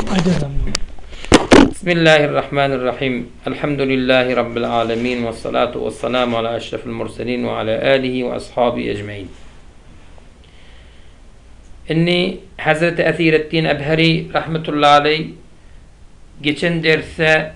Bismillahirrahmanirrahim. Elhamdülillahi Rabbil alemin. Ve salatu ve selamu ala eşrefil murselin ve ala alihi ve ashabi ecmain. İnni Hazreti Ethireddin Ebheri rahmetullahi aleyh geçen derse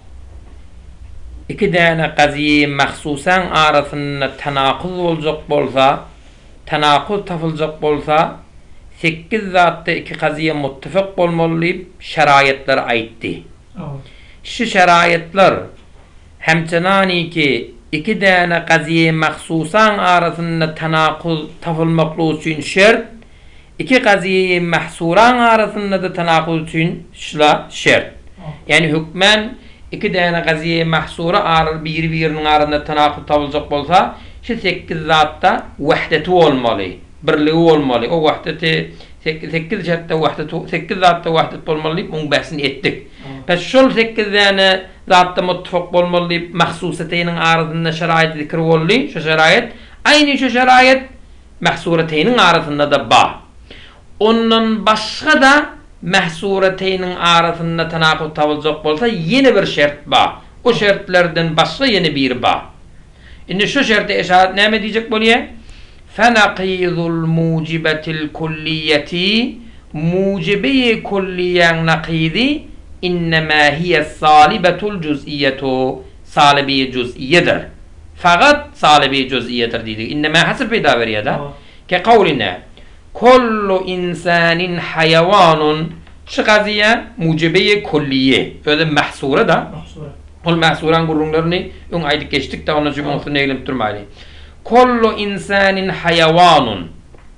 iki tane qaziye mahsusan arasında tanakuz olacak bolsa, tanakuz tapılacak bolsa 8 zatta iki qaziye muttafaq bolmalı şarayetler aytti. Şu şarayetler hemçenani ki iki tane qaziye mahsusan arasında tanakuz tapılmaklı için şart, iki qaziye mahsuran arasında da tanakuz için şart. Yani hükmen iki tane qaziye mahsura birbirinin arasında tanakuz tapılacak bolsa şu 8 zatta vahdeti olmalı. Birliği olmalı. O vahdeti 8 şartta vahdeti 8 zatta vahdet olmalı. Bunun bahsini ettik. Pes şol 8 tane zatta muttafaq olmalı. Mahsusateynin arasında şarayet zikr olmalı. Şu şarayet aynı şu şarayet mahsurateynin arasında da ba. Ondan başka da mahsurateynin arasında tanakuz tapılacak bolsa yeni bir şart ba. O şartlardan başka yeni bir ba. Şimdi şu şartı eşaret ne diyecek boluyor? Fenaqidul mucibetil kulliyeti mucibe-i kulliyen nakidi innema hiye salibetul cüz'iyetu salibe-i cüz'iyedir. Fakat salibe-i cüz'iyedir dedi. İnnema hasır peyda veriyor da. Ke kavline kullu insanin hayvanun şu qaziye mucibe-i kulliye. Öyle mahsura da. Ol mahsuran gurrunlarını ön aydık geçtik de onun için onu neylim durmaylı. Kullu insanin hayvanun.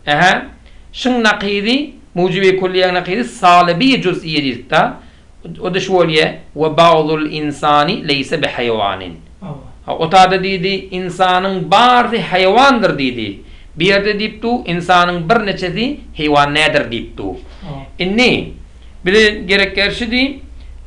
Şun nakidi mucibe-i kulliye nakidi salibe-i cüz'iyedir da. O da şöyle ve ba'dul insani leyse bi hayvanin. O da dedi insanın bazı hayvandır dedi. Bir yerde deyiptu insanın bir neçesi hayvan nedir deyiptu. İnni bir gerekler şidi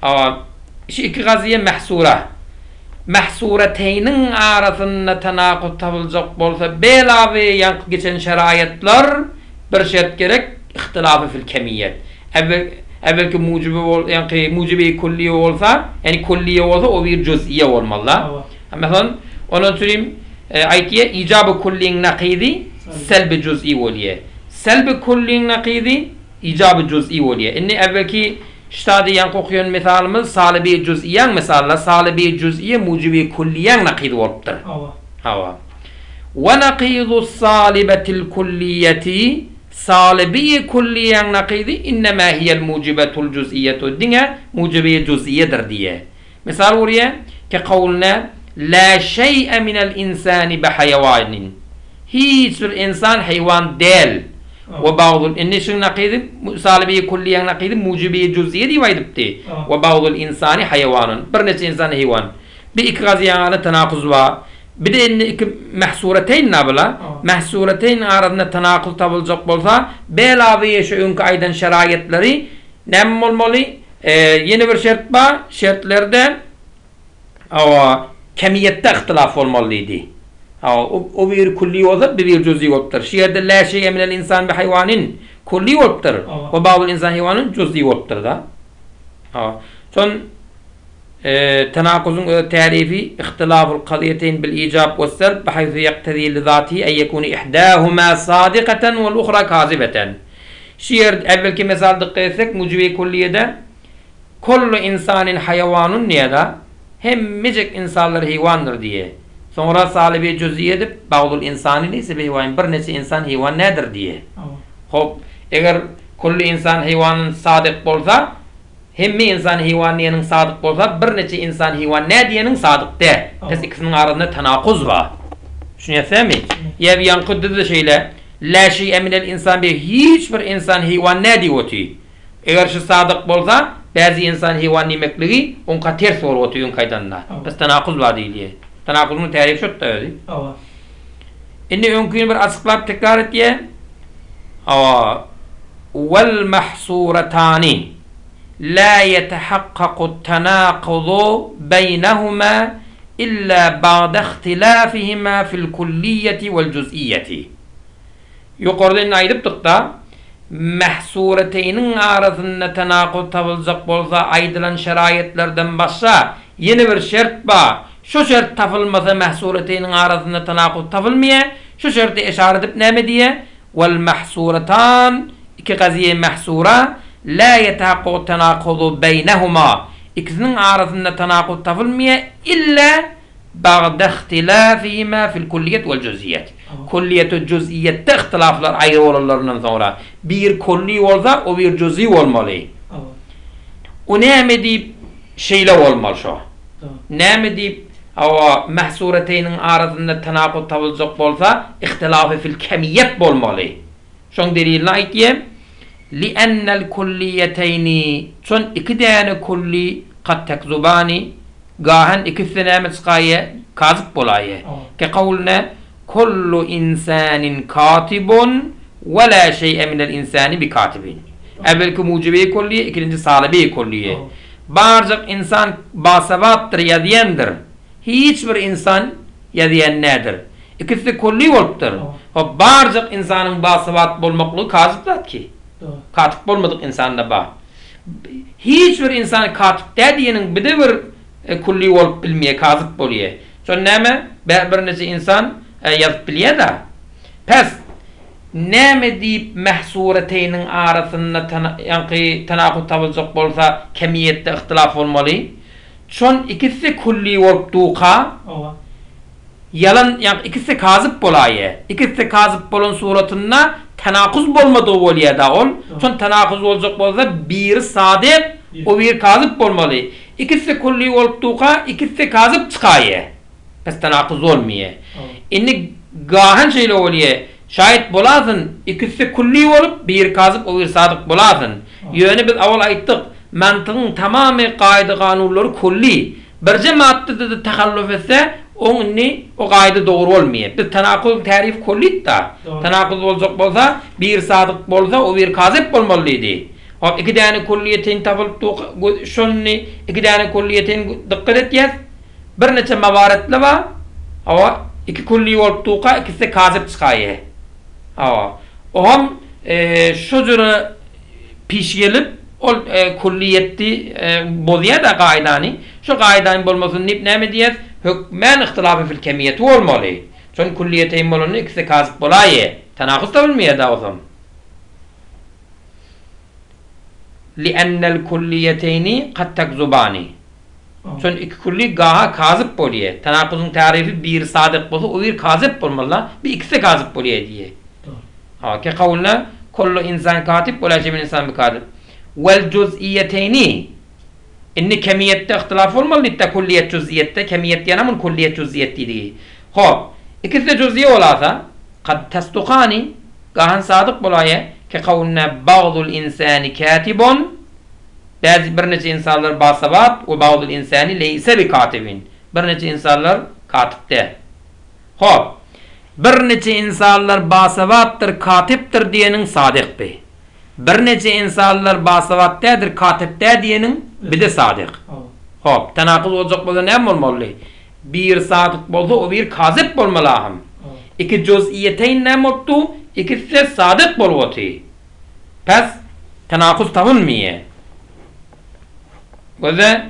şu iki qaziye mahsura. Mahsurateynin arasında tanakuz tapılacak bolsa belave yankı geçen şarayetler bir şart gerek ihtilafı fil kemiyet. Evvelki mucibe-i kulliye olsa, yani kulliye olsa o bir cüz'iye olmalı. Mesela onun söyleyeyim ayetiye icab-ı kulliyin nakidi selb-i cüz'i oluyor. Selb-i kulliyin nakidi icab-ı cüz'i oluyor. İnni evvelki ştadi yankı okuyan misalımız salibe-i cüz'iyen misalla salibe-i cüz'iye mucibe-i kulliyen nakidi oluptur. Ve nakidu salibetil kulliyeti salibe-i kulliyen nakidi innema hiyel mucibetul cüz'iyetu dine mucibe-i cüz'iyedir diye. Misal oraya ki kavluna la şey'e minel insani bi hayvanin. Hiçbir insan hayvan değil. Ve ba'dul inneşin nakidi salibe-i kulliyen nakidi mucibe-i cüz'iye divaydıpti. Ve ba'dul insani hayvanun. Bir neçe insan hayvan. Bir iki qaziyanı tanakuz var. Bir de iki mahsurateyn nabla. Mahsurateyn arasında tanakuz tapılacak bolsa belave şu ünke aydan şarayetleri nem olmalı? Yeni bir şart var. Şartlarda kemiyette ihtilaf olmalıydı. O bir kulli olsa bir cüz'i oluptur. Şiirde la şey'e minel insan bi hayvanin kulli oluptur. Ve ba'dul insan hayvanın cüz'i oluptur da. Son tenakuzun tarifi ihtilaful qadiyeteyn bil icab ve selb bihaythu yaktedi li zatihi en yekunu ihdahuma sadiqatan vel ukhra kazibeten. Şiir evvelki misal dikkat etsek mucibe-i kulliyede kullu insanin hayvanun niye da hemmecek insanlar hayvandır diye. Sonra salibe-i cüz'iye edip ba'dul insani neyse bir hayvan bir neçe insan hayvan nedir diye. Hop eğer kullu insan hayvanın sadık bolsa hemmi insan hayvaniyenin sadık bolsa bir neçe insan hayvan ne diyenin sadık de. Pes ikisinin arasında tanakuz var. Şunu yapsam mı? Ya bir yankı dedi şeyle la şey'e minel insan bir hiçbir insan hayvan ne diyordu. Eğer şu sadık bolsa bazı insan hayvan demekliği onka ters olur yun kaydanla. Pes tanakuz var diye. Tanakuzun tarifi şut da öyle. İnni önkün bir açıklayıp tekrar et diye. Vel mahsuratani la yetehakkakut tenakuzu beynehuma illa ba'da ihtilafihima fil kulliyeti vel cüz'iyeti. Yukarıdan aydıptık da mehsureteynin arasında tenakut tapılacak bolsa aydılan şeraitlerden başka yeni bir şert var. Şu şert tapılmasa mehsureteynin arasında tenakut tapılmaya. Şu şerti işaret edip ne mi diye? Vel mehsuretan iki gaziye mehsura la yetahaqqu tenakudu beynehuma. İkisinin arasında tenakut tapılmaya illa ba'da ihtilafihima fil kulliyet vel cüz'iyet. Kulliyet ve cüz'iyette ihtilaflar ayrı olanlarından sonra bir kulli olsa o bir cüz'i olmalı. O ne mi deyip şeyle olmalı şu. Ne mi deyip ama mehsureteynin arasında tenakut tapılacak bolsa ihtilafı fil kemiyet bolmalı. Şoň delilini aýtýar. Li annal kulliyeteyni çon iki tane kulli kat tekzubani gahan ikisine mesqaye kazıp bolaýy. Ke kavluna kullu insanin katibun ve la şey'e minel insani bi katibin. Evvelki mucibe kulliye, ikinci salibe kulliye. Barcak insan basabattır, yadiyendir. Hiçbir insan yadiyen nedir? İkisi kulli olupdur. Barcak insanın basabat bolmaklığı kazıplat ki. Katip bolmadık insanda ba. Hiçbir insan katip dediyenin bir de bir kulli olup bilmeye kazıp bolye. Son neme? Bir nece insan yazıp bilye da. Pes neme deyip mehsureteynin arasında tenakut tapılacak bolsa kemiyette ihtilaf olmalı. Çon ikisi kulli olup duqa yalan yani ikisi kazıp bolaye. İkisi kazıp bolun suratında tenakuz bolmadığı bolye da ol. Çon tenakuz olacak bolsa bir sadık o bir kazıp bolmalı. İkisi kulli olup duqa ikisi kazıp çıkaye. Pes tenakuz olmaye. İnni gahan şeyle olye. Şayet bolasın ikisi kulli olup bir kazıp o bir sadık bolasın. Yönü biz avval ayttık. Mantığın tamamı kaide kanunları kulli. Bir cemaatte de tehalluf etse o kaide doğru olmuyor. Bir tenakuz tarif kulli da. Tenakuz olacak bolsa bir sadık bolsa o bir kazıp bolmalıydı. Hop iki tane kulliyetin tapılıp şonni iki tane kulliyetin dikkat edeceğiz. Bir neçe mevaretle var. Ama iki kulli olup tuqa ikisi kazıp çıkıyor. O ham şu cürü piş gelip o kulliyeti bozuya da kaidani. Şu kaidani bolmasın ne mi diyez? Hükmen ihtilafı fil kemiyeti olmalı. Çünkü kulliyeteyn bolunu ikisi kazıp bolayı. Tenakuz da bilmeye da o zaman. Li'ennel kulliyeteyni kat tekzubani. Çünkü iki kulli gaha kazıp boluyor. Tenakuzun tarifi bir sadık bolsa o bir kazıp bolmalı. Bir ikisi kazıp boluyor diye. Ke kavluna kullu insan katip ve la şey'in insan bi katip. Vel cüz'iyeteyni inni kemiyette ihtilaf olmalı. Litte kulliyet cüz'iyette kemiyet yanamun kulliyet cüz'iyet dediği. Hop ikisi de cüz'iye olasa kad testukani gahan sadık bolaya ke kavluna ba'dul insani katibun bazı bir nece insanlar basabat ve ba'dul insani leyse bi katibin. Bir nece insanlar katipte. Hop bir nece insanlar basabattır, katiptir diyenin sadık bey. Bir nece insanlar basavattedir, katipte diyenin bir de sadık. Hop, tenakuz olacak bolsa ne olmalı? Bir sadık bolsa o bir kazip bolmalı ahım. İki cüz'iyeteyn ne oldu? İkisi sadık bolmalı. Pes tenakuz tapılmıyor. Ve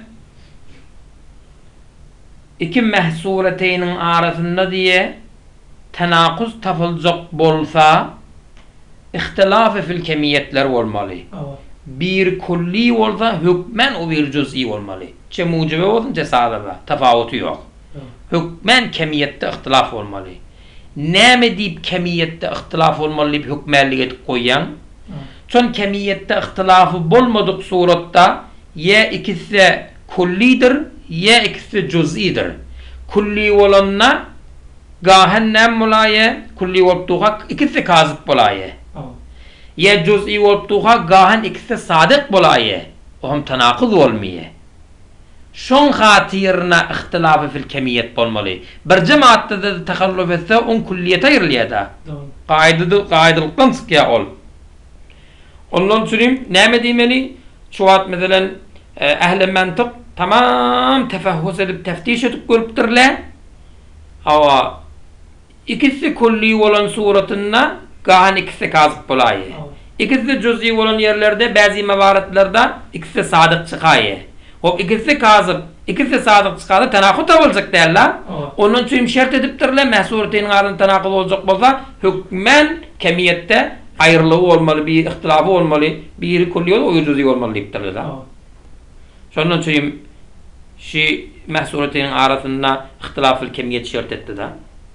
iki mehsureteynin arasında diye tenakuz tapılacak bolsa ihtilafı fil kemiyetler olmalı. Bir kulli olsa hükmen o bir cüz'i olmalı. Çe mucibe olsun çe sadıba. Tefavutu yok. Hükmen kemiyette ihtilaf olmalı. Ne mi deyip kemiyette ihtilaf olmalı deyip hükmerliğe koyan? Çon kemiyette ihtilafı bolmadık suratta ya ikisi kullidir ya ikisi cüz'idir. Kulli olanna gahennem mulaye kulli oltuğa ikisi kazıp bolaye. Ya cüz'i oltuğa gahen ikisi sadık bolaye. O hem tenakuz olmuyor. Şon hatirna ihtilafı fil kemiyet bolmalı. Bir cemaatte de tehalluf etse on kulliyete ayrılıyor da. Kaidelikten sıkıya ol. Ondan süreyim ne demeli? Şuat mesela ehl-i mentık tamam tefehhüs edip teftiş edip görüptürler. Ama ikisi kulli olan suratında gahan ikisi kazıp bolayı. İkisi de cüz'i olan yerlerde bazı mevaratlarda ikisi de sadık çıkayı. Hop ikisi kazıp, ikisi de sadık çıkadı tenakut tapılacak derler. Onun için şart edipdirler mahsureteyn arasında tenakut olacak bolsa hükmen kemiyette ayrılığı olmalı, bir ihtilafı olmalı, biri kulli olur, o cüz'i olmalı deyipdirler. Şonun için şi mahsureteyn arasında ihtilafı kemiyet şart etti de.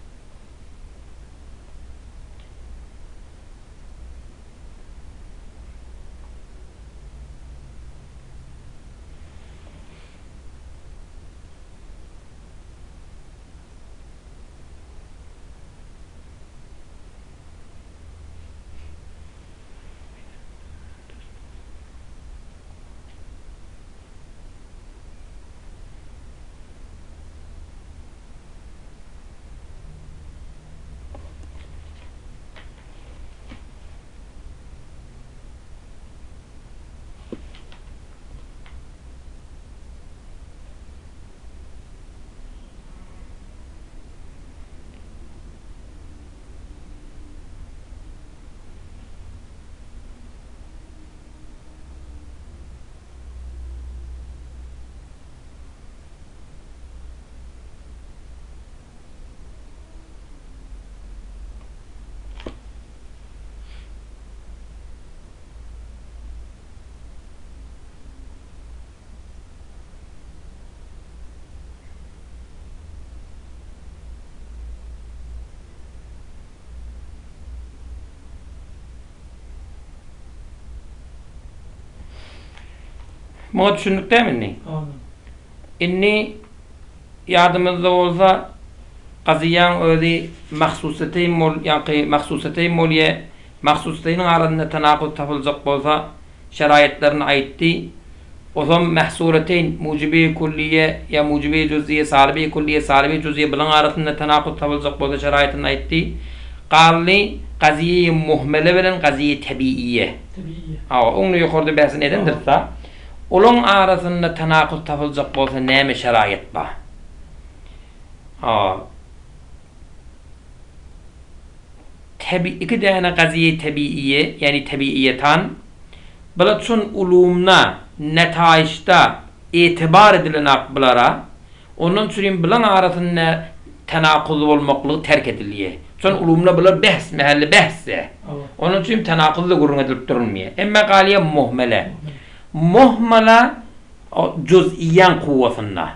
Buna düşündük değil mi inni? İnni yardımımızda olsa qaziyan özü mahsuseteyn mol yani mahsuseteyn molye mahsuseteyn arasında tenakut tapılacak bolsa şeraitlerini aytti. O zaman mahsureteyn mucibi kulliye ya mucibi cüz'iye salibi kulliye salibi cüz'iye bilen arasında tenakut tapılacak bolsa şeraitini aytti. Qalli qaziye muhmele bilen qaziye tabiiye. Onu yukarıda bahsin edindirse olun arasında tenakut tapılacak bolsa näme şerait ba? Tabi iki tane qaziye tabiiye yani tabiiyetan balatsun ulumna netayişta itibar edilen akbılara onun için bilen arasında tenakuz olmaklığı terk ediliye. Son ulumna bilen bahs mehalli bahsse. Onun için tenakuzlu gurun edilip durulmuyor. Emme galiye muhmele. Muhmele cüz'iyen kuvvetinde.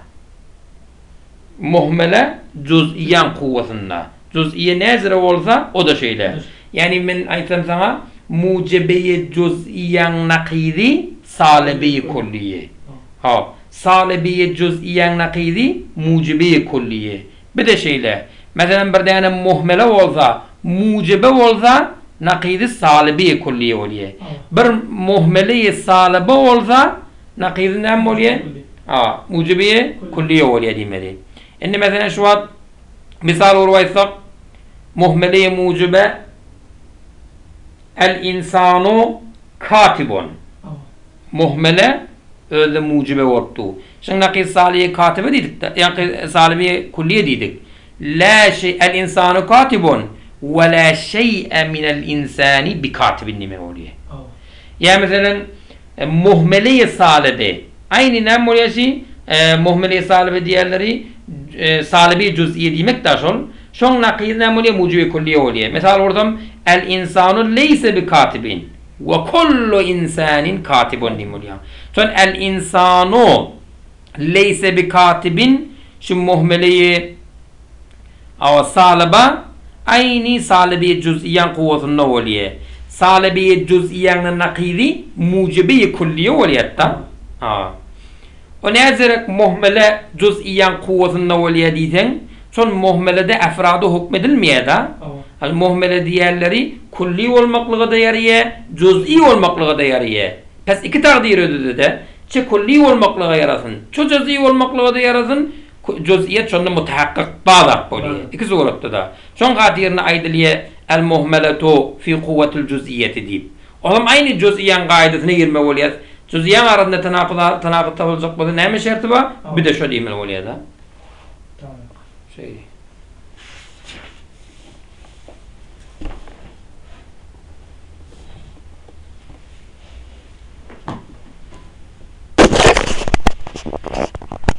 Muhmele cüz'iyen kuvvetinde. Cüz'iye nezire olsa o da şeyle. Yani ben ayetsem sana mucibe-i cüz'iyen nakidi salibe-i kulliye. Salibe-i cüz'iyen nakidi mucibe-i kulliye. Bir de şeyle. Mesela bir tane muhmele olsa, mucibe olsa nakidi salibe-i kulliye oluyor. Bir muhmele-i salibe olsa nakidi ne oluyor? Mucibe-i kulliye oluyor demeli. Şimdi mesela şu an misal olursak muhmele-i mucibe el insanu katibun. Muhmele öyle mucibe oldu. Şimdi nakid saliye katibe dedik. Yani saliye kulliye dedik. La şey el insanu katibun ve la şey'e minel insani bi katibin nime oluyor. Yani mesela muhmele-i salibe aynı ne oluyor şey? Muhmele-i salibe diğerleri salibe cüz'iye demek de şun nakid ne oluyor? Mucibe kulliye oluyor. Mesela orada el insanu leyse bi katibin ve kullu insanin katibun oluyor. Son el insanu leyse bi katibin şu muhmeleyi saliba aynı salibe cüz'iyen kuvvetinde oluyor. Salibe cüz'iyen nakidi mucibe kulliye oluyor da. O ne zerek muhmele cüz'iyen kuvvetinde oluyor diysen son muhmelede efradı hükmedilmiyor da. Muhmele diğerleri kulli olmaklığı da yarıyor, cüz'i olmaklığı da yarıyor. Pes iki takdir ödedi de, çe kulli olmaklığı yarasın, çe cüz'i olmaklığı da yarasın, cüz'iyet şonda mutahakkik bağlak oluyor. İki surette da. Şon kadirine aydiliye el muhmeletu fi kuvvetul cüz'iyeti deyip. O zaman aynı cüz'iyen kaidesine girme oluyor. Cüz'iyen arasında tenakıta olacak bu da neyme şartı var? Bir de şu deyimel oluyor da. Şey.